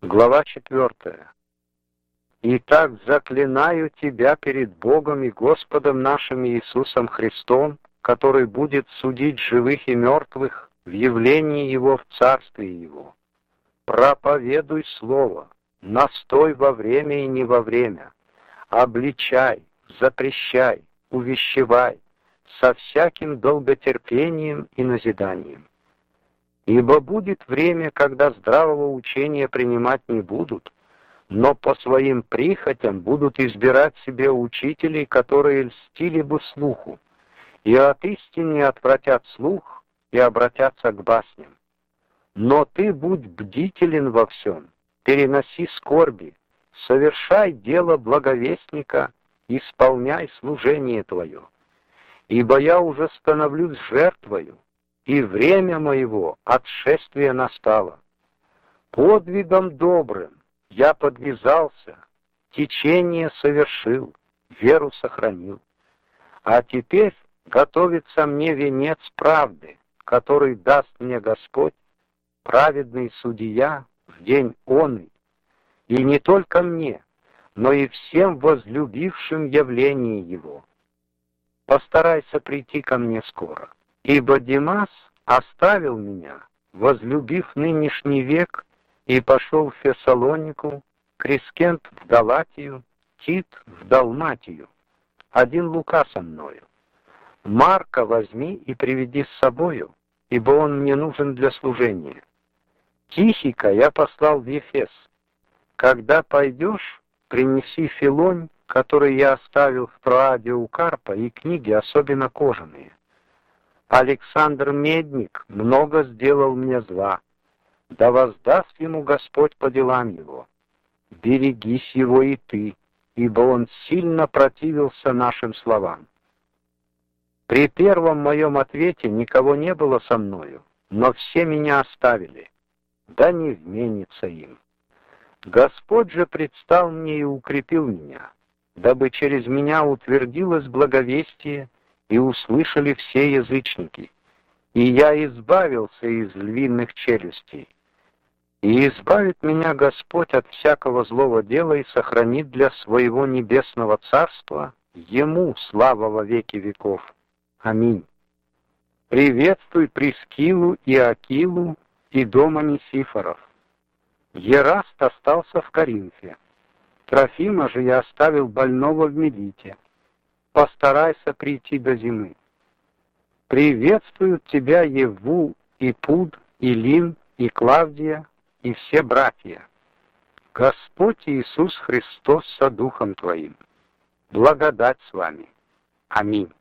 Глава 4. «Итак, заклинаю тебя перед Богом и Господом нашим Иисусом Христом, который будет судить живых и мертвых в явлении Его в Царстве Его. Проповедуй Слово, настой во время и не во время, обличай, запрещай, увещевай, со всяким долготерпением и назиданием. Ибо будет время, когда здравого учения принимать не будут, но по своим прихотям будут избирать себе учителей, которые льстили бы слуху, и от истины отвратят слух и обратятся к басням. Но ты будь бдителен во всем, переноси скорби, совершай дело благовестника, исполняй служение твое. Ибо я уже становлюсь жертвою, и время моего отшествия настало. Подвигом добрым я подвязался, течение совершил, веру сохранил. А теперь готовится мне венец правды, который даст мне Господь, праведный судья, в день оный, и не только мне, но и всем возлюбившим явление Его. Постарайся прийти ко мне скоро, ибо Димас оставил меня, возлюбив нынешний век, и пошел в Фессалонику, Крискент в Галатию, Тит в Далматию. Один Лука со мною. Марка возьми и приведи с собою, ибо он мне нужен для служения. Тихика я послал в Ефес. Когда пойдешь, принеси Филонь, который я оставил в Троаде у Карпа, и книги, особенно кожаные. Александр Медник много сделал мне зла. Да воздаст ему Господь по делам его. Берегись его и ты, ибо он сильно противился нашим словам. При первом моем ответе никого не было со мною, но все меня оставили. Да не вменится им. Господь же предстал мне и укрепил меня, дабы через меня утвердилось благовестие и услышали все язычники. И я избавился из львиных челюстей. И избавит меня Господь от всякого злого дела и сохранит для своего небесного царства Ему слава во веки веков. Аминь. Приветствуй Прискилу и Акилу и дома Несифоров. Ераст остался в Коринфе. Трофима же я оставил больного в Милите. Постарайся прийти до зимы. Приветствуют тебя Еву и Пуд, и Лин, и Клавдия, и все братья. Господь Иисус Христос со Духом Твоим. Благодать с вами. Аминь.